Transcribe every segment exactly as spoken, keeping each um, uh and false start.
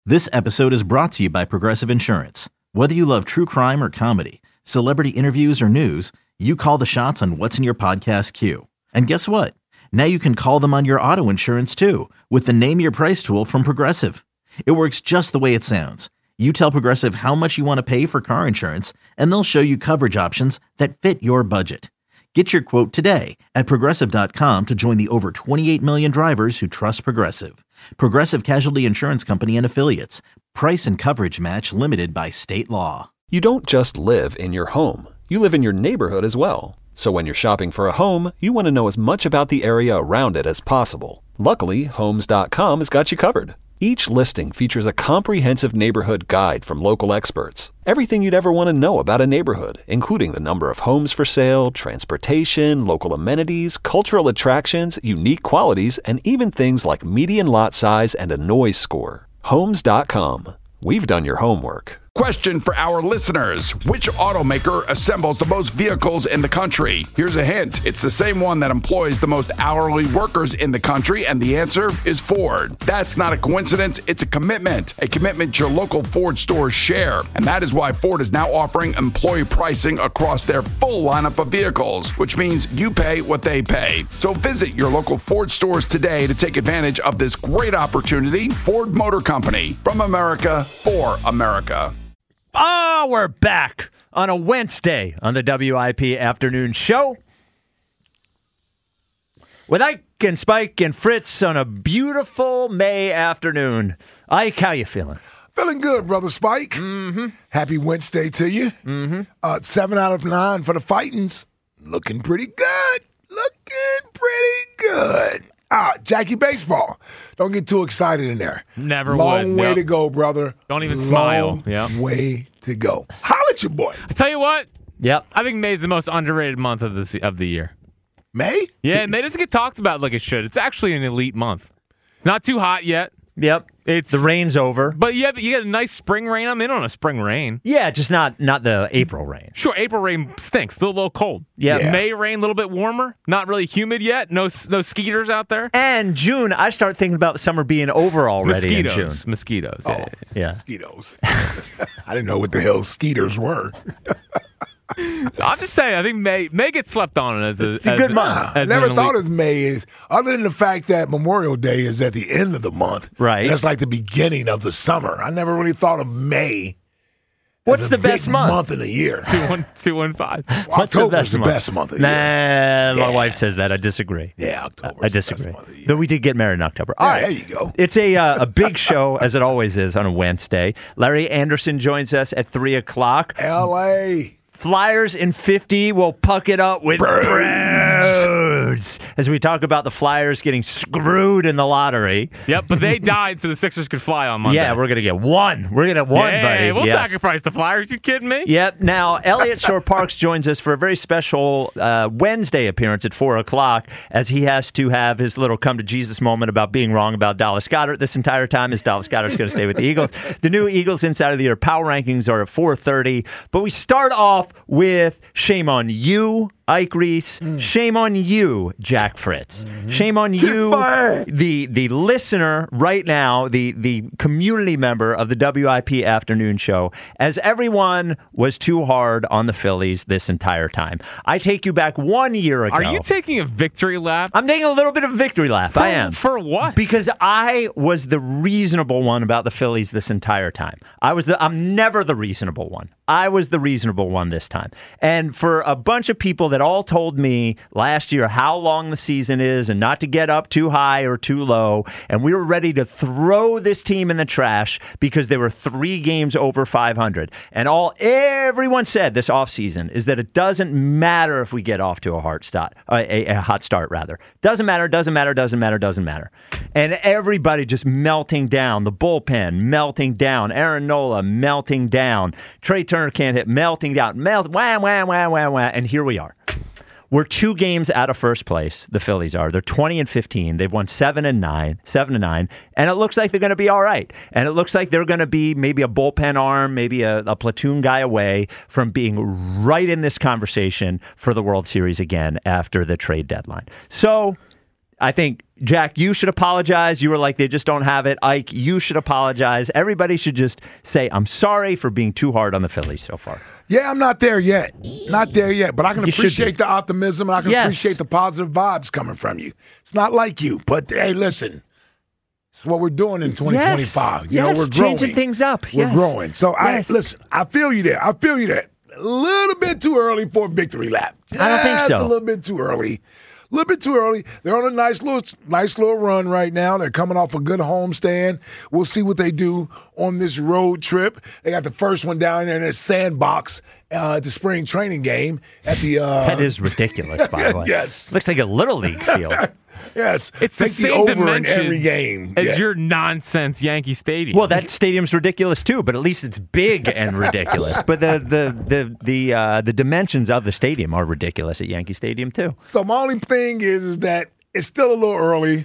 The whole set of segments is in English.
This episode is brought to you by Progressive Insurance. Whether you love true crime or comedy, celebrity interviews or news, you call the shots on what's in your podcast queue. And guess what? Now you can call them on your auto insurance too with the Name Your Price tool from Progressive. It works just the way it sounds. You tell Progressive how much you want to pay for car insurance, and they'll show you coverage options that fit your budget. Get your quote today at Progressive dot com to join the over twenty-eight million drivers who trust Progressive. Progressive Casualty Insurance Company and Affiliates. Price and coverage match limited by state law. You don't just live in your home. You live in your neighborhood as well. So when you're shopping for a home, you want to know as much about the area around it as possible. Luckily, Homes dot com has got you covered. Each listing features a comprehensive neighborhood guide from local experts. Everything you'd ever want to know about a neighborhood, including the number of homes for sale, transportation, local amenities, cultural attractions, unique qualities, and even things like median lot size and a noise score. Homes dot com. We've done your homework. Question for our listeners. Which automaker assembles the most vehicles in the country? Here's a hint. It's the same one that employs the most hourly workers in the country, and the answer is Ford. That's not a coincidence. It's a commitment. A commitment your local Ford stores share. And that is why Ford is now offering employee pricing across their full lineup of vehicles, which means you pay what they pay. So visit your local Ford stores today to take advantage of this great opportunity. Ford Motor Company. From America, for America. Oh, we're back on a Wednesday on the W I P Afternoon Show with Ike and Spike and Fritz on a beautiful May afternoon. Ike, how you feeling? Feeling good, Brother Spike. Mm-hmm. Happy Wednesday to you. Mm-hmm. Uh, seven out of nine for the Fightins. Looking pretty good. Looking pretty good. Ah, Jackie Baseball. Don't get too excited in there. Never Long would. way Yep. to go, brother. Don't even Long smile. Yep. way to go. Holla at your boy. I tell you what, Yep. I think May's the most underrated month of the se- of the year. May? Yeah, May doesn't get talked about like it should. It's actually an elite month. It's not too hot yet. Yep. It's The rain's over. but you have you get a nice spring rain. I'm in on a spring rain. Yeah, just not not the April rain. Sure, April rain stinks. Still a little cold. Yep. Yeah. May rain a little bit warmer. Not really humid yet. No no skeeters out there. And June, I start thinking about summer being over already in June. Mosquitoes. Mosquitoes. Oh, Yeah, yeah, yeah. Yeah. Mosquitoes. I didn't know what the hell skeeters were. So I'm just saying. I think May May gets slept on as a, It's a as good a- month. I as never an thought elite- as May is, other than the fact that Memorial Day is at the end of the month. Right. That's like the beginning of the summer. I never really thought of May. What's as a the best big month? month in the year. two one two one five. What's October's the the best best month of the Nah, year. my Yeah. wife says that. I disagree. Yeah, October. I disagree. Though we did get married in October. All Yeah, right. there you go. It's a uh, a big show, as it always is on a Wednesday. Larry Anderson joins us at three o'clock. L A Flyers in fifty will puck it up with Browns. Browns as we talk about the Flyers getting screwed in the lottery. Yep, but they died so the Sixers could fly on Monday. Yeah, we're going to get one. We're going to get one, Hey, buddy. we'll Yes. sacrifice the Flyers. You kidding me? Yep. Now, Elliot Shore Parks joins us for a very special uh, Wednesday appearance at four o'clock as he has to have his little come to Jesus moment about being wrong about Dallas Goedert this entire time, as Dallas Goedert's going to stay with the Eagles. The new Eagles Inside of the Year power rankings are at four thirty, but we start off with shame on you, Ike Reese. Shame on you, Jack Fritz. Shame on you, the the listener right now, the the community member of the W I P Afternoon Show, as everyone was too hard on the Phillies this entire time. I take you back one year ago. Are you taking a victory lap? I'm taking a little bit of a victory lap. For, I am. For what? Because I was the reasonable one about the Phillies this entire time. I was the I'm never the reasonable one. I was the reasonable one this time. And for a bunch of people that all told me last year how long the season is and not to get up too high or too low, and we were ready to throw this team in the trash because they were three games over five hundred. And all everyone said this offseason is that it doesn't matter if we get off to a hard start, a, a, a hot start rather. Doesn't matter, doesn't matter, doesn't matter, doesn't matter. And everybody just melting down. The bullpen melting down. Aaron Nola melting down. Trey Turner can't hit, melting down. Melt, wah, wah, wah, wah, wah. And here we are. We're two games out of first place, the Phillies are. They're twenty and fifteen. They've won seven and nine, seven and nine, and it looks like they're going to be all right. And it looks like they're going to be maybe a bullpen arm, maybe a, a platoon guy away from being right in this conversation for the World Series again after the trade deadline. So I think, Jack, you should apologize. You were like, they just don't have it. Ike, you should apologize. Everybody should just say, I'm sorry for being too hard on the Phillies so far. Yeah, I'm not there yet. Not there yet. But I can You should appreciate be. the optimism and I can Yes. appreciate the positive vibes coming from you. It's not like you. But, hey, listen. It's what we're doing in twenty twenty-five. Yes. You know, yes. we're growing. Changing things up. We're yes. growing. So, Yes. I listen, I feel you there. I feel you there. A little bit too early for a victory lap. I don't think Just so. a little bit too early. A little bit too early. They're on a nice little, nice little run right now. They're coming off a good homestand. We'll see what they do on this road trip. They got the first one down there in a sandbox uh, at the spring training game at the. Uh, That is ridiculous, by the way. Yes. Looks like a Little League field. Yes, It's take the the, same over in dimensions every game as Yeah. your nonsense Yankee Stadium. Well, that stadium's ridiculous too, but at least it's big and ridiculous. But the the the the uh, the dimensions of the stadium are ridiculous at Yankee Stadium too. So my only thing is, is that it's still a little early.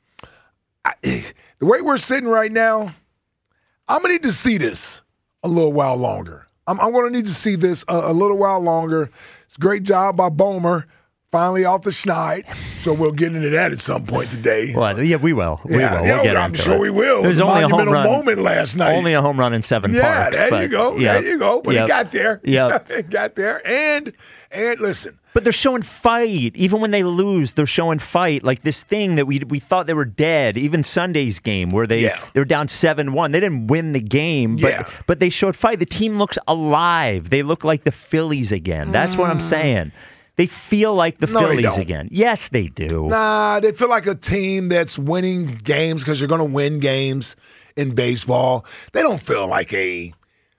I, the way we're sitting right now, I'm gonna need to see this a little while longer. I'm, I'm gonna need to see this a, a little while longer. It's a great job by Bomer, finally off the schneid. So we'll get into that at some point today. Well, yeah, we will. We Yeah, will. yeah, We'll get I'm into sure it. we will. It was It was a only a home monumental run. moment last night. Only a home run in seven Yeah, parks. there but, you go. Yep, There you go. But yep, he got there. Yep. he got there. And and listen. But they're showing fight. Even when they lose, they're showing fight. Like this thing that we we thought they were dead. Even Sunday's game where they, Yeah. they were down seven one. They didn't win the game, but, Yeah. but they showed fight. The team looks alive. They look like the Phillies again. That's what I'm saying. They feel like the No, they Phillies don't. again. Yes, they do. Nah, they feel like a team that's winning games because you're going to win games in baseball. They don't feel like a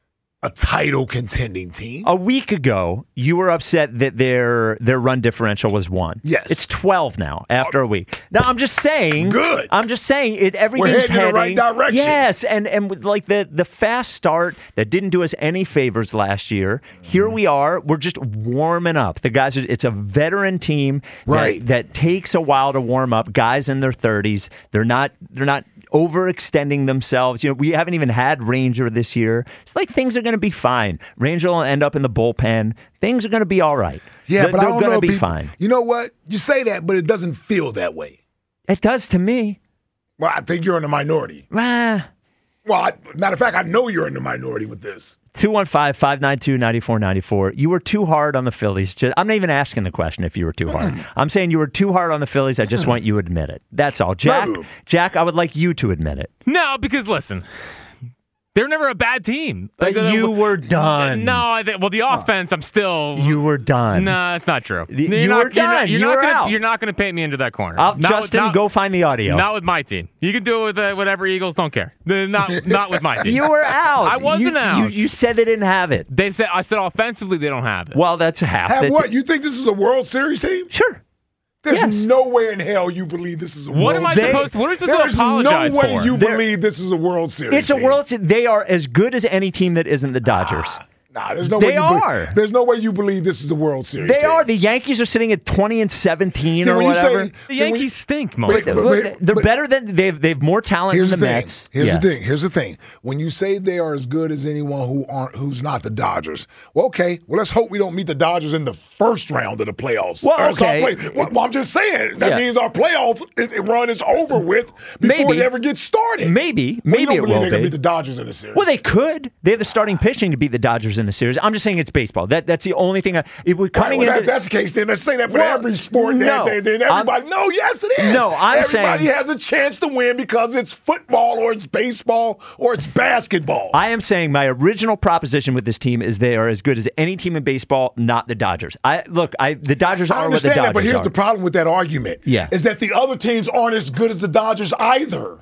a title contending team. A week ago, you were upset that their their run differential was one. Yes. It's twelve now after a week. Now I'm just saying. Good. I'm just saying it. Everything's heading in the right direction. Yes, and and with like the the fast start that didn't do us any favors last year. Here we are. We're just warming up. The guys. Are, it's a veteran team. that- Right. That, takes a while to warm up. Guys in their thirties. They're not. They're not overextending themselves. You know, we haven't even had Ranger this year. It's like things are going to be fine. Ranger will end up in the bullpen. Things are going to be all right. Yeah, they're, but they're I don't going know. to be people- fine. You know what? You say that, but it doesn't feel that way. It does to me. Well, I think you're in the minority. Ah. Well, I, matter of fact, I know you're in the minority with this. two one five, five nine two, nine four nine four. You were too hard on the Phillies. Just, I'm not even asking the question if you were too hard. I'm saying you were too hard on the Phillies. I just want you to admit it. That's all. Jack, No. Jack, I would like you to admit it. no, because listen, they're never a bad team. But Like, you uh, were done. No, I think, well, the offense, I'm still. You were done. No, that's not true. You You're were not, you're not- done. You're You not were gonna, out. You're not going to paint me into that corner. I'll, Not with- Justin, not- go find the audio. Not with my team. You can do it with uh, whatever Eagles. Don't care. The- Not not with my team. You were out. I wasn't you, out. You, you said they didn't have it. They said I said offensively they don't have it. Well, that's half. Have the what? You think this is a World Series team? Sure. There's Yes. no way in hell you believe this is a What World am I Series. supposed? What are you supposed There's to apologize no way for? you There- believe this is a World Series. It's a team. World Series. They are as good as any team that isn't the Dodgers. Nah, there's no They way you are. Believe, there's no way you believe this is a World Series. They team. are. The Yankees are sitting at twenty and seventeen See, or when you whatever. say- the see, when you- Yankees stink, Mo. Wait, They're but- but- they're but- better than they've they've more talent Here's than the the thing. Mets. Here's Yes. the thing. Here's the thing. When you say they are as good as anyone who aren't, who's not the Dodgers, well, okay. Well, let's hope we don't meet the Dodgers in the first round of the playoffs. Well, Or it's our okay. play- well, well, I'm just saying that Yeah. means our playoff is- run is over with before Maybe. it ever gets started. Maybe, We maybe don't it believe will they can be. beat the Dodgers in the series. Well, they could. They have the starting pitching to beat the Dodgers in the series. I'm just saying it's baseball. That that's the only thing. I, it was Right, coming well, that, into. that's the case. Then let's say that for Well, every sport. no. then, then everybody. no, yes, it is. No, I'm everybody saying- has a chance to win because it's football or it's baseball or it's basketball. I am saying my original proposition with this team is they are as good as any team in baseball, not the Dodgers. I look, I the Dodgers I are what the understand Dodgers that, but here's are. the problem with that argument. Yeah. Is that the other teams aren't as good as the Dodgers either.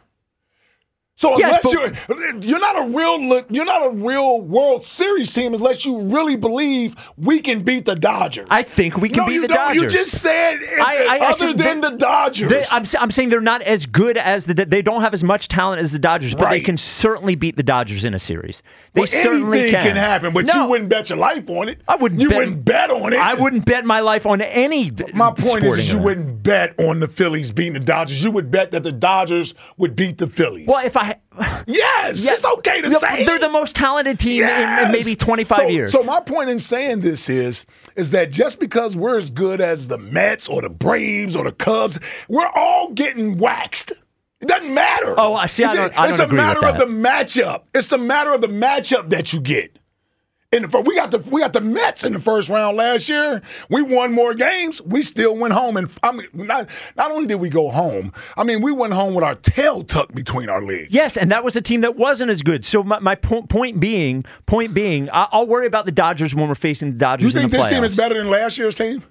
So Yes, unless but- you're you're not a real you're not a real World Series team unless you really believe we can beat the Dodgers. I think we can no, beat you the don't. You Dodgers. just said I- I- I other said than they- the Dodgers. They, I'm, I'm saying they're not as good as the. They don't have as much talent as the Dodgers, but they Right. can certainly beat the Dodgers in a series. They Well, certainly anything can. can happen, but No, you wouldn't bet your life on it. I wouldn't. You bet, wouldn't bet on it. I wouldn't bet my life on any. My point is, sporting is you event. wouldn't bet on the Phillies beating the Dodgers. You would bet that the Dodgers would beat the Phillies. Well, if I I, yes, yeah, it's okay to yeah, say. They're the most talented team Yes. in, in maybe twenty-five so, years. So my point in saying this is, is that just because we're as good as the Mets or the Braves or the Cubs, we're all getting waxed. It doesn't matter. Oh, I see. I don't, I it's don't a agree matter with of that. the matchup. It's a matter of the matchup that you get. And for, we got the we got the Mets in the first round last year. We won more games. We still went home, and I mean, not not only did we go home, I mean, we went home with our tail tucked between our legs. Yes, and that was a team that wasn't as good. So my, my po- point being, point being, I- I'll worry about the Dodgers when we're facing the Dodgers. You think in the this playoffs. team is better than last year's team?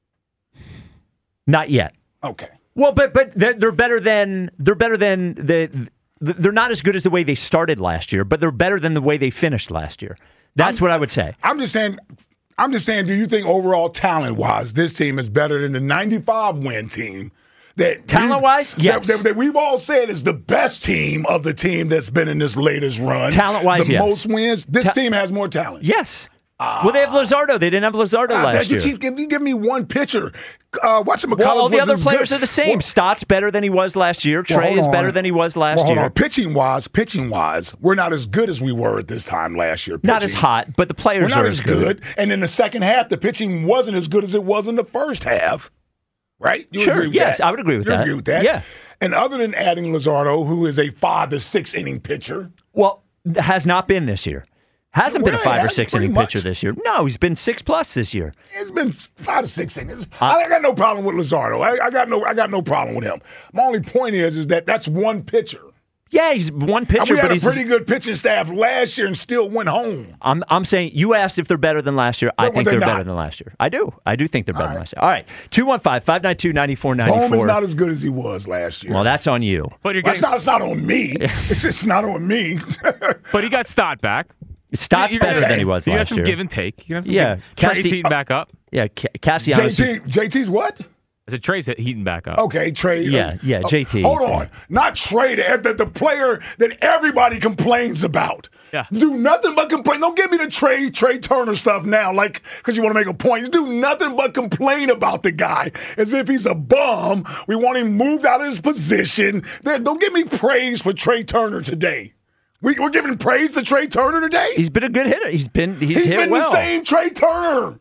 Not yet. Okay. Well, but but they're, they're better than they're better than the. They're not as good as the way they started last year, but they're better than the way they finished last year. That's I'm, what I would say. I'm just saying. I'm just saying. Do you think overall talent wise, this team is better than the ninety-five win team? That talent wise, yes. That, that, that we've all said is the best team of the team that's been in this latest run. Talent wise, the yes. most wins. This Ta- team has more talent. Yes. Uh, well, they have Luzardo. They didn't have Luzardo uh, last you year. Keep, give, you give me one pitcher. Uh, watch McCullers. Well, all the was other players good. are the same. Well, Stott's better than he was last year. well, Trey is on. better than he was last well, hold year. On. Pitching wise, pitching wise, we're not as good as we were at this time last year. Pitching. Not as hot, but the players we're not are as good. good. And in the second half, the pitching wasn't as good as it was in the first half. Right? You sure. Agree with yes, that? I would agree with you that. Agree with that. Yeah. And other than adding Luzardo, who is a five to six inning pitcher, well, has not been this year. Hasn't well, been a five or has, six inning much. pitcher this year. No, he's been six plus this year. It's been five to six innings. Uh, I got no problem with Luzardo. I, I got no, I got no problem with him. My only point is, is that that's one pitcher. Yeah, he's one pitcher, and we had but a he's pretty good pitching staff last year and still went home. I'm I'm saying you asked if they're better than last year. I No, think they're they're not. better than last year. I do. I do think they're better All than right. last year. All right. two one five, five nine two, nine four nine Bohm is four. not as good as he was last year. Well, that's on you. But you're Well, getting, it's, not, it's not on me. It's just not on me. but he got Stott back. Stott's You're better gonna- than he was You got last some year. give and take. You got some Yeah, give. Trey's Casti- heating back up. Yeah, Ca- Castellanos. J T, J T's what? I said Trey's heating back up. Okay, Trey. Yeah, yeah, uh, J T. Hold on. Not Trey, the, the, the player that everybody complains about. Yeah. Do nothing but complain. Don't give me the Trey Trey Turner stuff now, like, because you want to make a point. You do nothing but complain about the guy as if he's a bum. We want him moved out of his position. Then don't give me praise for Trey Turner today. We, we're giving praise to Trey Turner today? He's been a good hitter. He's been he's, He's hit been well. the same Trey Turner.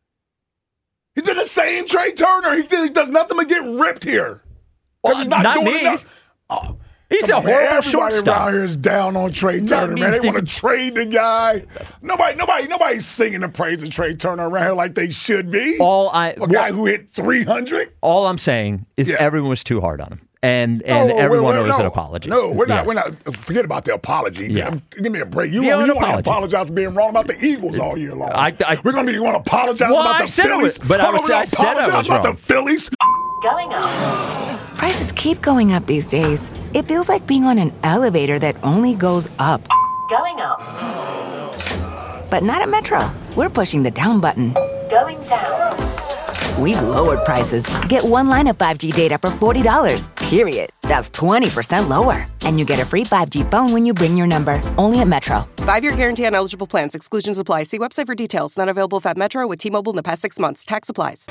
He's been the same Trey Turner. He, he does nothing but get ripped here. 'Cause Well, he's not, not doing me. enough. Oh, He's come a on, man. horrible Everybody shortstop. around here is down on Trey Turner, me. man. They There's want to a- trade the guy. Nobody, nobody, nobody's singing the praise of Trey Turner around here like they should be. All I a guy who hit three hundred. all I'm saying is Yeah. everyone was too hard on him, and and No, everyone we're- we're- owes an no. apology. No, we're not. Yes. We're not. Forget about the apology. Yeah. Give me a break. You, Yeah, want, an you want to apology. apologize for being wrong about the Eagles all year long. I- I- we're going to be. You want to apologize Well, about I the said it Phillies? was- but I Hold was- on, we're gonna I said I apologize was about wrong. the Phillies. Going up. Prices keep going up these days. It feels like being on an elevator that only goes up. Going up. But not at Metro. We're pushing the down button. Going down. We've lowered prices. Get one line of five G data for forty dollars, period. That's twenty percent lower. And you get a free five G phone when you bring your number. Only at Metro. Five-year guarantee on eligible plans. Exclusions apply. See website for details. Not available at Metro with T-Mobile in the past six months. Tax applies.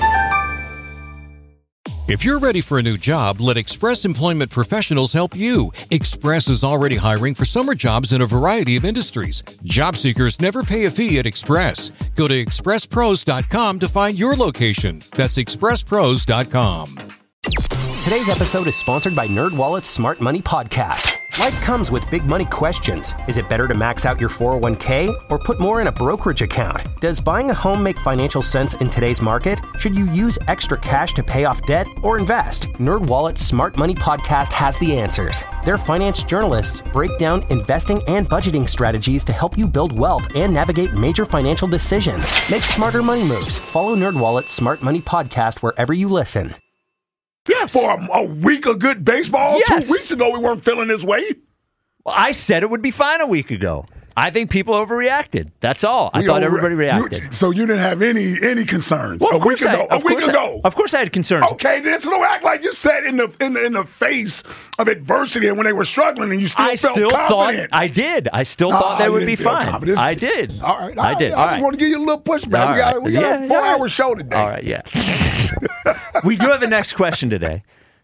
If you're ready for a new job, let Express Employment Professionals help you. Express is already hiring for summer jobs in a variety of industries. Job seekers never pay a fee at Express. Go to express pros dot com to find your location. That's express pros dot com. Today's episode is sponsored by NerdWallet's Smart Money Podcast. Life comes with big money questions. Is it better to max out your four oh one k or put more in a brokerage account? Does buying a home make financial sense in today's market? Should you use extra cash to pay off debt or invest? NerdWallet's Smart Money Podcast has the answers. Their finance journalists break down investing and budgeting strategies to help you build wealth and navigate major financial decisions. Make smarter money moves. Follow NerdWallet's Smart Money Podcast wherever you listen. Yes. For a, a week of good baseball? Yes. Two weeks ago, we weren't feeling this way. Well, I said it would be fine a week ago. I think people overreacted. That's all. I We thought over- everybody reacted. You, so you didn't have any any concerns Well, a of week course I- ago. A of week course I- ago. Of course, I had concerns. Okay, then so don't act like you said in the in the, in the face of adversity and when they were struggling and you still I felt still thought confident. I did. I still Ah, thought they you would didn't be feel fine. confident. I did. All right, all I right. did. I All just right. want to give you a little pushback. All we got, right. we got Yeah, a yeah. four-hour show today. All right, yeah. We do have a next question today.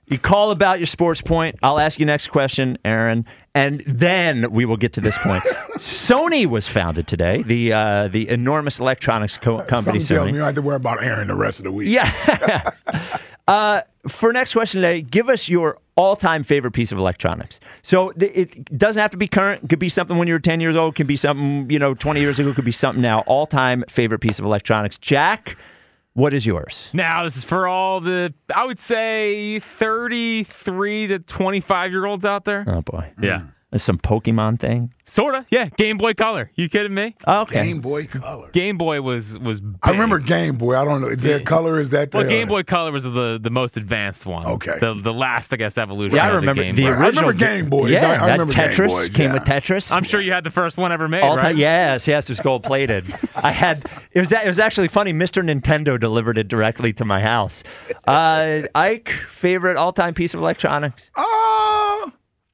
You call about your sports point. I'll ask you next question, Aaron, and then we will get to this point. Sony was founded today, the uh, the enormous electronics co- company. Something tells Sony. me you don't have to worry about Aaron the rest of the week. Yeah. uh, for next question today, give us your all-time favorite piece of electronics. So th- it doesn't have to be current. It could be something when you were ten years old. It could be something, you know, twenty years ago. It could be something now. All-time favorite piece of electronics. Jack, what is yours? Now, this is for all the, I would say, thirty-three to twenty-five-year-olds out there. Oh, boy. Yeah. That's some Pokemon thing? Sort of, yeah. Game Boy Color. You kidding me? Oh, okay. Game Boy Color. Game Boy was was. Big. I remember Game Boy. I don't know. Is there color? Is that the, Well, Game Boy Color was the, the most advanced one. Okay. The the last, I guess, evolution. Yeah, I of remember the, Game the Boy. original. I remember Game Boys. Yeah, I- I that remember Game Tetris Boys, came yeah. with Tetris. I'm sure you had the first one ever made, All right? time, yes, yes, it was gold plated. I had it was it was actually funny. Mister Nintendo delivered it directly to my house. Uh, Ike, favorite all time piece of electronics? Uh,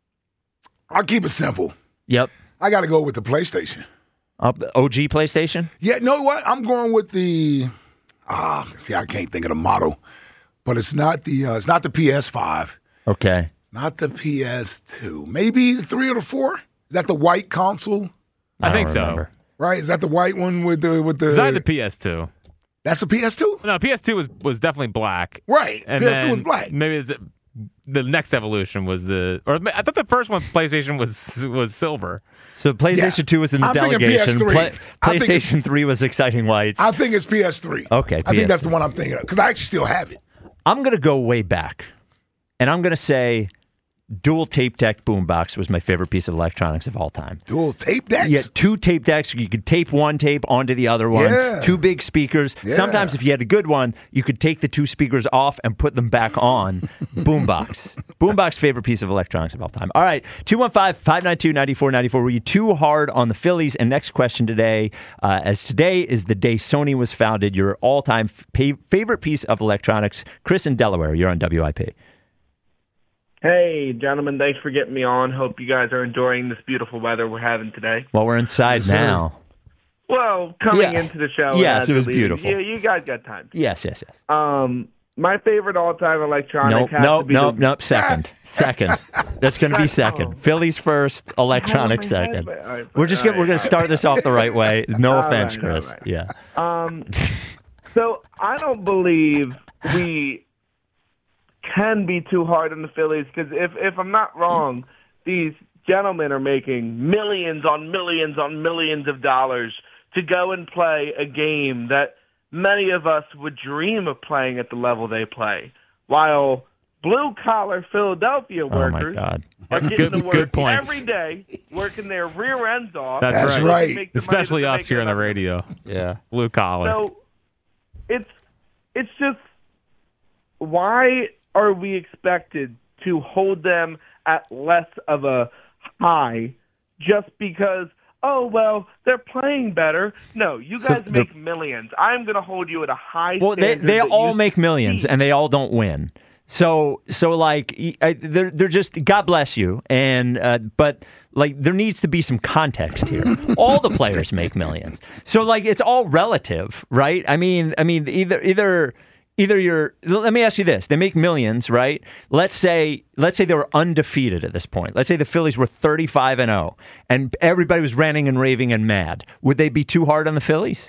I'll keep it simple. Yep. I got to go with the PlayStation. Uh, O G PlayStation. Yeah, know what? I'm going with the. Ah, see, I can't think of the model, but it's not the. Uh, it's not the P S five. Okay. Not the P S two. Maybe the three or the four. Is that the white console? I, I think don't so. remember. Right? Is that the white one with the with the? Is that the P S two? That's the P S two. No, P S two was, was definitely black. Right. And P S two then was black. Maybe it's, the next evolution was the, or I thought the first one PlayStation was was silver. So PlayStation Yeah. two was in the I'm thinking delegation. P S three. Play, I'm thinking- PlayStation three was exciting whites. I think it's P S three. Okay, I think that's P S three. the one I'm thinking of because I actually still have it. I'm gonna go way back, and I'm gonna say dual tape deck boombox was my favorite piece of electronics of all time. Dual tape decks. You had two tape decks. You could tape one tape onto the other one. Yeah. Two big speakers. Yeah. Sometimes, if you had a good one, you could take the two speakers off and put them back on. Boombox. Boombox, favorite piece of electronics of all time. All right, two one five, five nine two, nine four nine four. Were you too hard on the Phillies? And next question today, uh, as today is the day Sony was founded, your all-time f- favorite piece of electronics. Chris in Delaware, you're on W I P. Hey, gentlemen, thanks for getting me on. Hope you guys are enjoying this beautiful weather we're having today. Well, we're inside now. Well, coming Yeah. into the show. Yes, as it was a lead, beautiful. You, you guys got time. Yes, yes, yes. Um, my favorite all-time electronic Nope, has nope, to be nope, the... nope. Second, second. That's going to be second. Phillies first, electronic I have my second. head, but- all right, We're just all gonna, we're right, going to all start this off the right way. No All offense, right, all Chris. right. Yeah. Um, so I don't believe we can be too hard on the Phillies because if if I'm not wrong, these gentlemen are making millions on millions on millions of dollars to go and play a game that many of us would dream of playing at the level they play, while blue-collar Philadelphia Oh my workers God. are getting Good- to work good points. every day, working their rear ends off. That's, That's right. right. Make the money Especially that they us make here on the in- radio. Yeah. Blue collar. So it's it's just why are we expected to hold them at less of a high just because, oh, well, they're playing better? No, you So guys the- make millions. I'm going to hold you at a high Well, they standard they that all you make millions, see. and they all don't win. So so like I- they're they're just God bless you, and uh, but like there needs to be some context here. All the players make millions, so like it's all relative, right? I mean I mean either either. Either you're, let me ask you this. They make millions, right? Let's say, let's say they were undefeated at this point. Let's say the Phillies were thirty-five and oh and everybody was ranting and raving and mad. Would they be too hard on the Phillies?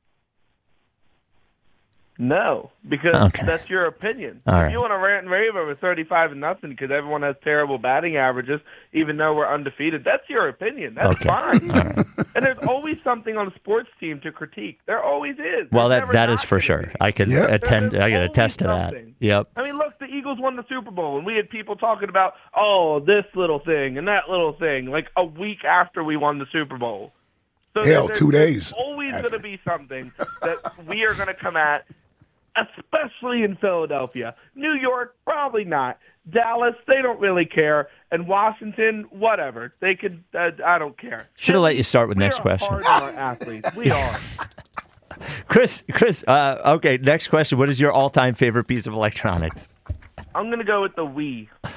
No, because Okay. that's your opinion. All if right. you want to rant and rave over thirty-five and nothing because everyone has terrible batting averages, even though we're undefeated, that's your opinion. That's Okay. fine. And there's always something on a sports team to critique. There always is. Well, There's that never that not is for gonna sure. be. I can Yep. attend. There's I can always attest to that. something. Yep. I mean, look, the Eagles won the Super Bowl, and we had people talking about, oh, this little thing and that little thing, like a week after we won the Super Bowl. So Hell, there's- two there's days always after. going to be something that we are going to come at, especially in Philadelphia. New York, probably not. Dallas, they don't really care. And Washington, whatever. They could, uh, I don't care. Should have let you start with We next are question. hard on our athletes. We are. Chris, Chris, uh, okay, next question. What is your all-time favorite piece of electronics? I'm going to go with the Wii.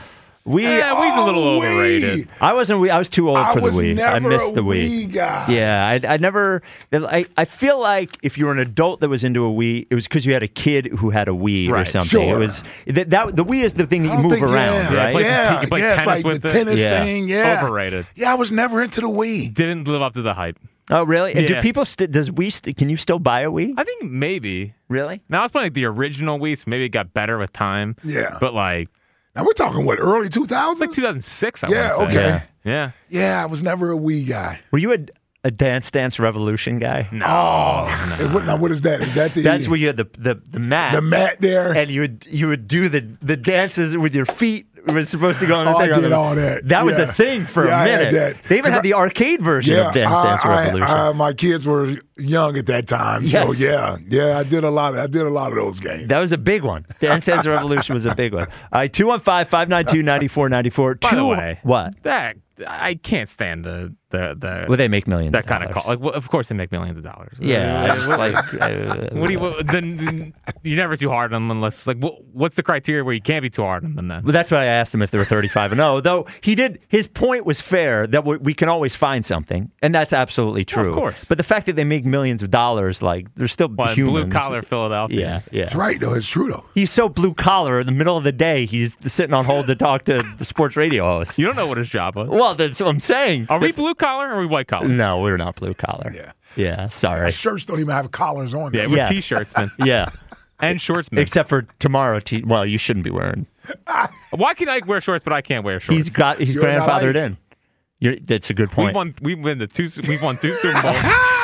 Wii, Yeah, Wii's a little Oh, Wii. overrated. I wasn't. Wii- I was too old I for the was Wii. I never missed a the Wii. Wii guy. Yeah, I, I never. I, I feel like if you were an adult that was into a Wii, it was because you had a kid who had a Wii or Right, something. It sure. was that, that the Wii is the thing that I you don't move think- around, yeah, right? play some Yeah, te- you play yeah, it's tennis like with the it. tennis Yeah. thing. Yeah, Overrated. Yeah, I was never into the Wii. Didn't live up to the hype. Oh, really? And do Yeah. people? St- does Wii? St- can you still buy a Wii? I think maybe. Really? Now I was playing like the original Wii, so maybe it got better with time. Yeah. But like, Now we're talking what early two thousands? it's like two thousand six. I Yeah, wanna say. okay. Yeah. Yeah, I was never a Wii guy. Were you a, a Dance Dance Revolution guy? No. Oh, Hey, what, now what is that? Is that the That's where you had the the, the mat. the mat there? and you would you would do the the dances with your feet. It was supposed to go on the Oh, I thing. did all that. That was Yeah. a thing for Yeah, I a had minute. that. They even 'Cause had the arcade version yeah, of Dance I, Dance I- Revolution. I- my kids were young at that time, so Yes. yeah, yeah, I did a lot. Of, I did a lot of those games. That was a big one. Dance Dance Revolution was a big one. All right, two one five, five nine two, nine four nine four. By the way, What? that I can't stand the the the Well, they make millions that of kind of dollars. call. Like, well, of course, they make millions of dollars. Yeah, I Uh, just what- like. Uh, What do you? What, then, then you're never too hard on them unless like what, what's the criteria where you can't be too hard on them then? Well, that's why I asked him if they were thirty-five and oh. Though he did, his point was fair that we, we can always find something, and that's absolutely true. Well, of course. But the fact that they make millions of dollars, like they're still Well, humans. blue collar Philadelphia. Yeah, yeah. That's right, though. It's true, though. He's so blue collar. In the middle of the day, he's sitting on hold to talk to the sports radio host. You don't know what his job was. Well, that's what I'm saying. Are we blue collar or are we white collar? No, we're not blue collar. Yeah. Yeah, sorry. Shirts don't even have collars on Yeah, them. we're Yes. t-shirts, man, Yeah, and shorts, man. except for tomorrow. T- well, you shouldn't be wearing. Why can I wear shorts but I can't wear shorts? He's got. He's You're not grandfathered like- in. You're, that's a good we point. won. We win the two. We've won two Super Bowls.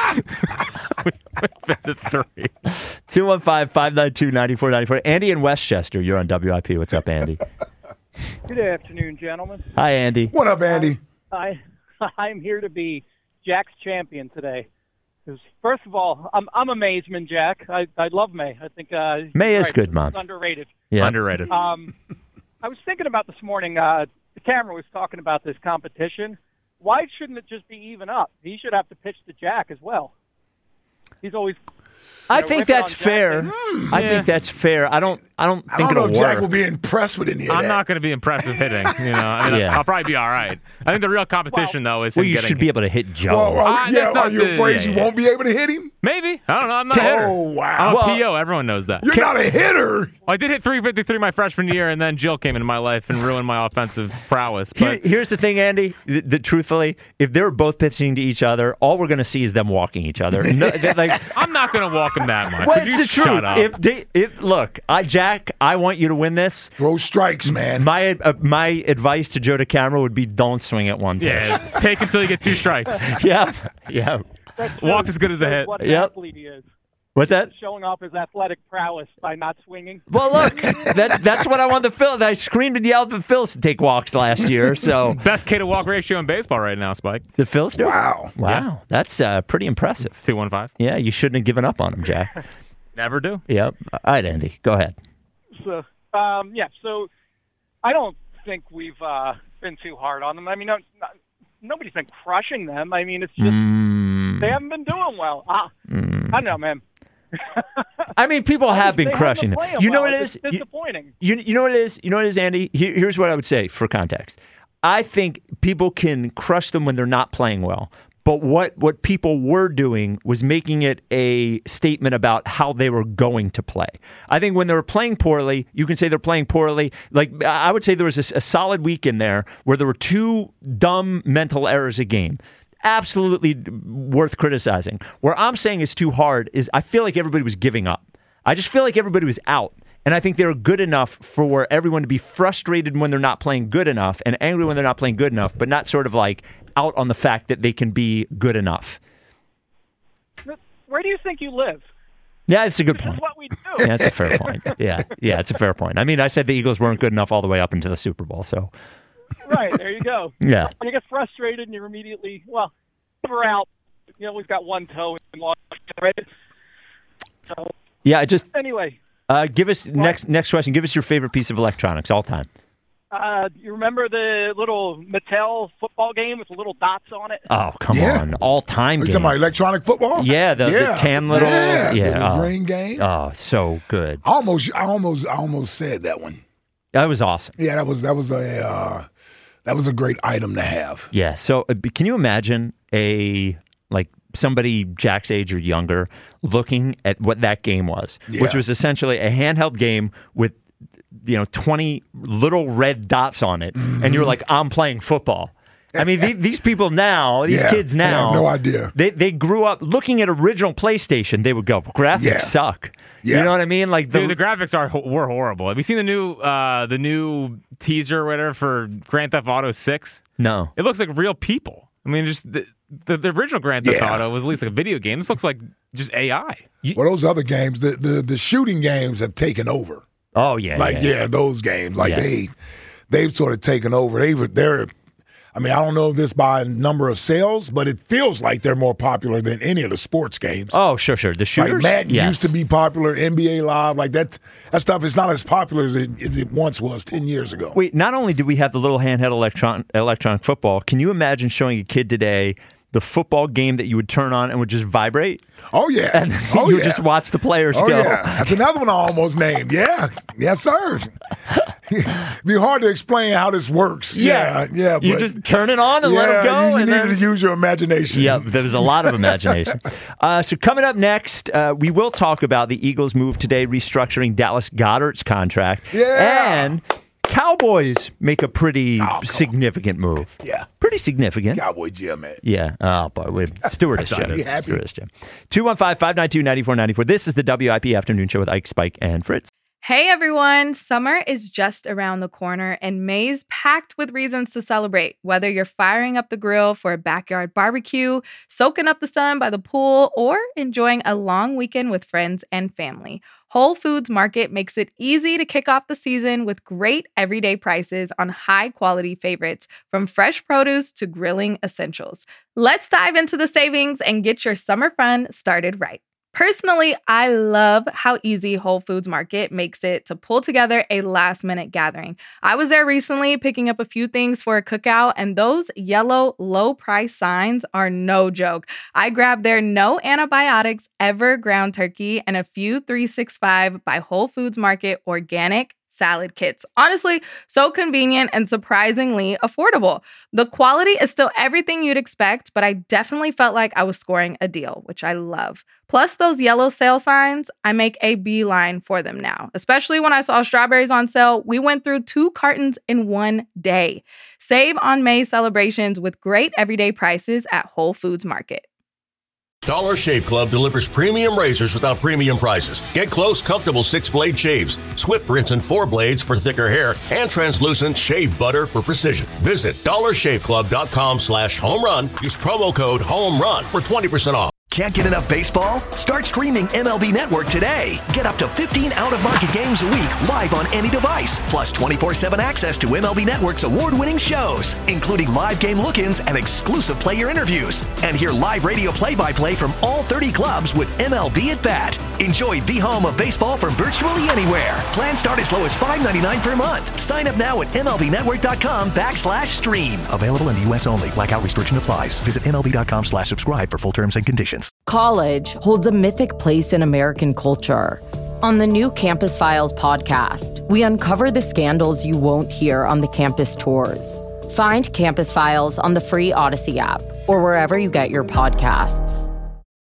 We've been to three. two one five, five nine two, nine four nine four. Andy in Westchester. You're on W I P. What's up, Andy? Good afternoon, gentlemen. Hi, Andy. What up, Andy? I I'm here to be Jack's champion today. 'Cause first of all, I'm I'm a Maysman, Jack. I I love May. I think uh, May you're is right. good month. It's underrated. Yeah. Underrated. Um, I was thinking about this morning. Uh, the camera was talking about this competition. Why shouldn't it just be even up? He should have to pitch to Jack as well. He's always. I know, think ripping that's on Jack fair. and- I Yeah. think that's fair. I don't. I don't I think don't know it'll if Jack work. will be impressed with any of I'm that. not going to be impressive hitting. You know, I mean, Yeah. I'll probably be all right. I think the real competition, though, is well, him you getting should be able to hit Joe. Well, well, Ah, yeah, that's are not you the- afraid yeah, you yeah. won't be able to hit him? maybe. I don't know. I'm not a hitter. Oh, wow. Well, I'm a P O. Everyone knows that. You're not a hitter. Well, I did hit three fifty-three my freshman year, and then Jill came into my life and ruined my offensive prowess. Here- But here's the thing, Andy. Th- th- truthfully, if they're both pitching to each other, all we're going to see is them walking each other. No, they're like, I'm not going to walk him that much. well, Could it's you the truth. shut up? If they, if look, I Jack, I want you to win this. Throw strikes, man. My uh, my advice to Joe DeCamera would be don't swing at one pitch. yeah, take until you get two strikes. yeah, yeah. That Walk shows- as good as a shows hit. What an Yep. athlete he is. What's that? Showing off his athletic prowess by not swinging. Well, look, that that's what I want the Phil. I screamed and yelled at Phils to take walks last year. So Best K to walk ratio in baseball right now, Spike. the Phils do. Wow. Wow, Yeah. that's uh, pretty impressive. two one five. Yeah, you shouldn't have given up on him, Jack. Never do. Yep. All right, Andy, go ahead. So, um, yeah. So, I don't think we've uh, been too hard on them. I mean, no, not, nobody's been crushing them. I mean, it's just Mm. they haven't been doing well. Ah, I don't know, man. I mean, people have been They crushing haven't them. been playing You know well. what it It's is? You, disappointing. you, you know what it is? You know what it is, Andy? Here, here's what I would say for context. I think people can crush them when they're not playing well. But what, what people were doing was making it a statement about how they were going to play. I think when they were playing poorly, you can say they're playing poorly. Like I would say there was a, a solid week in there where there were two dumb mental errors a game. Absolutely worth criticizing. Where I'm saying it's too hard is I feel like everybody was giving up. I just feel like everybody was out. And I think they're good enough for everyone to be frustrated when they're not playing good enough and angry when they're not playing good enough, but not sort of like out on the fact that they can be good enough. Where do you think you live? Yeah, it's a good This point. is what we do. Yeah, that's a fair point. Yeah, yeah, it's a fair point. I mean, I said the Eagles weren't good enough all the way up into the Super Bowl, so. Right, there you go. Yeah. When you get frustrated and you're immediately, well, we're out. You know, we've got one toe in launch, right? So, Yeah, just anyway, uh, give us next next question. Give us your favorite piece of electronics all time. uh, you remember the little Mattel football game with the little dots on it? Oh, come Yeah. on, all time Are you game. talking about electronic football? Yeah, the, yeah. the tan little yeah, yeah, the oh, green game. Oh, so good. I almost, I almost, I almost said that one. That was awesome. Yeah, that was that was a uh, that was a great item to have. Yeah. So uh, can you imagine a like somebody Jack's age or younger looking at what that game was, Yeah. which was essentially a handheld game with you know twenty little red dots on it, Mm-hmm. and you're like, I'm playing football. I mean, the, these people now, these Yeah, kids they have now, no idea. They they grew up looking at original PlayStation. They would go, graphics Yeah. suck. Yeah. You know what I mean? Like the, Dude, the graphics are were horrible. Have you seen the new uh, the new teaser or whatever for Grand Theft Auto six? no. It looks like real people. I mean, just the, the, the original Grand Theft Yeah. Auto was at least like a video game. This looks like just A I. Well, those other games, the, the the shooting games have taken over. Oh yeah, Like yeah. yeah, those games, like Yes. they they've sort of taken over. They they're. I mean, I don't know if this by number of sales, but it feels like they're more popular than any of the sports games. Oh sure, sure. The shooters. Like Madden yes. used to be popular, N B A Live, like that. That stuff is not as popular as it, as it once was ten years ago. Wait, not only do we have the little handheld electron electronic football, can you imagine showing a kid today the football game that you would turn on and would just vibrate? Oh yeah, And oh you yeah. just watch the players Oh go. yeah, that's another one I almost named. Yeah, yes sir. It'd be hard to explain how this works. Yeah. Yeah, yeah. You but- just turn it on and yeah, let it go. You, you and needed then... to use your imagination. Yeah, there's a lot of imagination. uh, so coming up next, uh, we will talk about the Eagles' move today, restructuring Dallas Goedert's contract. Yeah. And Cowboys make a pretty Oh, significant move. Yeah. Pretty significant. Cowboy Jim, man. Yeah. Oh, boy. We're Stewardess That's Jim. nice. You happy? Stewardess Jim. two one five, five nine two, nine four nine four. This is the W I P Afternoon Show with Ike, Spike, and Fritz. Hey everyone, summer is just around the corner and May's packed with reasons to celebrate. Whether you're firing up the grill for a backyard barbecue, soaking up the sun by the pool, or enjoying a long weekend with friends and family, Whole Foods Market makes it easy to kick off the season with great everyday prices on high-quality favorites, from fresh produce to grilling essentials. Let's dive into the savings and get your summer fun started right. Personally, I love how easy Whole Foods Market makes it to pull together a last-minute gathering. I was there recently picking up a few things for a cookout, and those yellow low-price signs are no joke. I grabbed their no antibiotics ever ground turkey and a few three sixty-five by Whole Foods Market organic salad kits. Honestly, so convenient and surprisingly affordable. The quality is still everything you'd expect, but I definitely felt like I was scoring a deal, which I love. Plus those yellow sale signs, I make a beeline for them now. Especially when I saw strawberries on sale, we went through two cartons in one day. Save on May celebrations with great everyday prices at Whole Foods Market. Dollar Shave Club delivers premium razors without premium prices. Get close, comfortable six-blade shaves, swift rinse and four blades for thicker hair, and translucent shave butter for precision. Visit dollar shave club dot com slash home run. Use promo code HOMERUN for twenty percent off. Can't get enough baseball? Start streaming M L B Network today. Get up to fifteen out-of-market games a week live on any device, plus twenty-four seven access to M L B Network's award-winning shows, including live game look-ins and exclusive player interviews. And hear live radio play-by-play from all thirty clubs with M L B at Bat. Enjoy the home of baseball from virtually anywhere. Plans start as low as five ninety-nine per month. Sign up now at M L B network dot com backslash stream. Available in the U S only. Blackout restriction applies. Visit M L B dot com slash subscribe for full terms and conditions. College holds a mythic place in American culture. On the new Campus Files podcast, we uncover the scandals you won't hear on the campus tours. Find Campus Files on the free Odyssey app or wherever you get your podcasts.